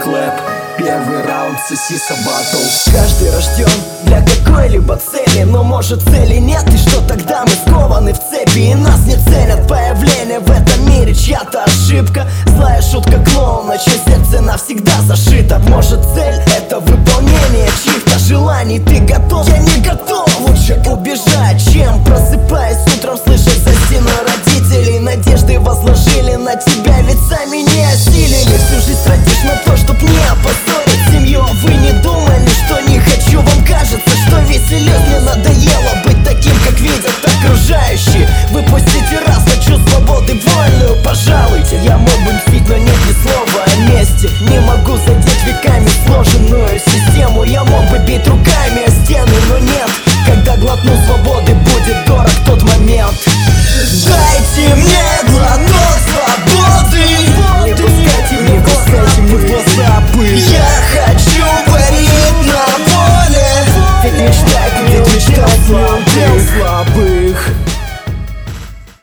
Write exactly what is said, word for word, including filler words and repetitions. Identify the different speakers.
Speaker 1: клэп, первый раунд сосиса батл.
Speaker 2: Каждый рожден для какой-либо цели, но может цели нет, и что тогда мы скованы в цепи, и нас не ценят. Появление в этом мире чья-то ошибка, злая шутка клоуна, чье сердце навсегда зашито. Может цель — это выполнение чьих-то желаний. Ты готов? Я не готов. Лучше убежать, чем просыпаясь утром слышать за стеной родителей. Надежды возложили на тебя, ведь сами не осилили. Всю жизнь тратишь на то, чтоб не опозорить семью. Вы не думали, что не хочу? Вам кажется, что веселее? Мне надоело быть таким, как видят окружающие. Выпустите раз, хочу свободы вольную, пожалуйте. Я мог бы мстить, но нет ни слова о мести. Не могу задеть веками сложенную систему. Я мог бы бить руками о стены, но нет. Когда глотну свободы, будет дорог тот момент. Дайте мне глоток свободы, не пускайте мне, не пускайте мне в глаза пыль. Я хочу парить на воле, ведь мечта